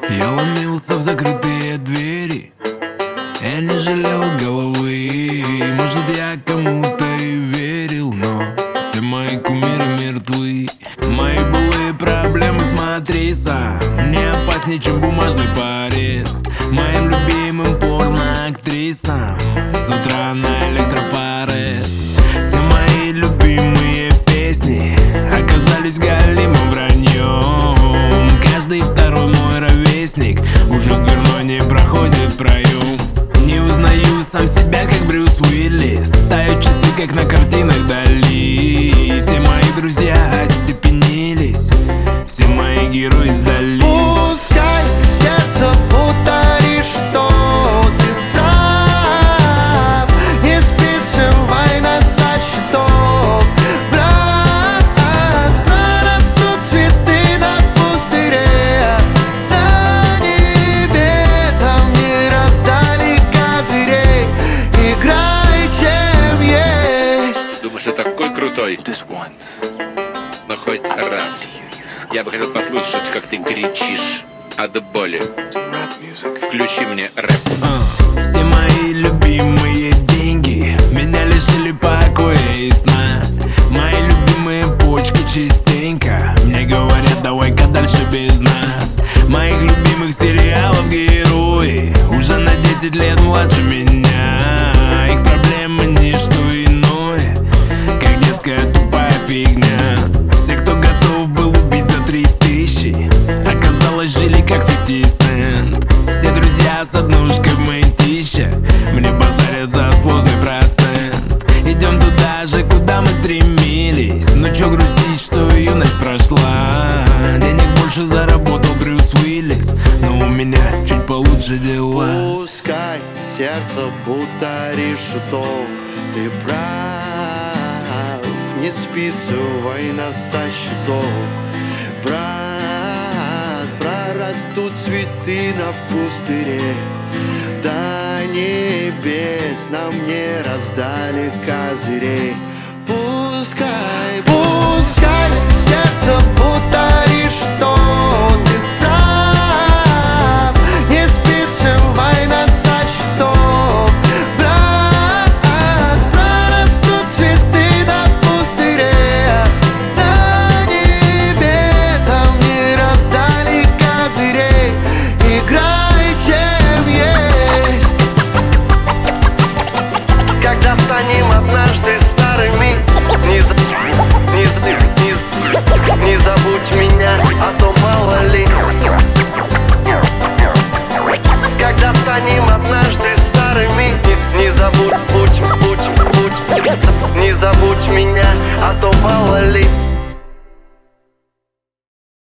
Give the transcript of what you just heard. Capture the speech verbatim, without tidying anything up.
Я ломился в закрытые двери, я не жалел головы. Может, я кому-то и верил, но все мои кумиры мертвы. Мои былые проблемы, смотри сам, не опаснее, чем бумажный порез. Моим любимым порно-актрисам с утра на электропорез. Все мои любимые песни оказались галимым враньем. Каждый второй мой ровесник уже в дверной не проходит проем. Не узнаю сам себя, как Брюс Уиллис. Ставят часы, как на картинах Дали. Все мои друзья остепенились, все мои герои сдались. Пускай сердце повторит, что ты прав. Не списывай нас со счетов, брат. Прорастут цветы на пустыре, до небесам не раздали козырей. Играй, чем есть. Думаешь, ты такой крутой? Но хоть раз я бы хотел послушать, как ты кричишь от боли. Включи мне рэп. uh, Все мои любимые деньги меня лишили покоя и сна. Мои любимые почки частенько мне говорят: давай-ка дальше без нас. Моих любимых сериалов герои уже на десять лет младше меня. Их проблемы не что иное, как детская тупая фигня. Все, кто готов был убить за три тысячи, оказалось, жили как фифти цент. Все друзья с однушкой в мытища мне базарят за сложный процент. Идем туда же, куда мы стремились. Ну чё грустить, что юность прошла. Денег больше заработал Брюс Уиллис, но у меня чуть получше дела. Пускай сердце будто решето, ты прав. Не списывай нас со счетов, брат. Прорастут цветы на пустыре, до небес нам не раздали козырей. Пускай, пускай сердце будто решето, ты прав. Не списывай нас со счетов, брат. Прорастут цветы на пустыре, до небесам не раздали козырей. Играй, чем есть. Когда станем однажды старыми, не, за... не, за... не, за... не забудь меня, а то мало ли. Когда станем однажды старыми, не, не забудь, будь, будь, будь, не забудь меня, а то мало ли.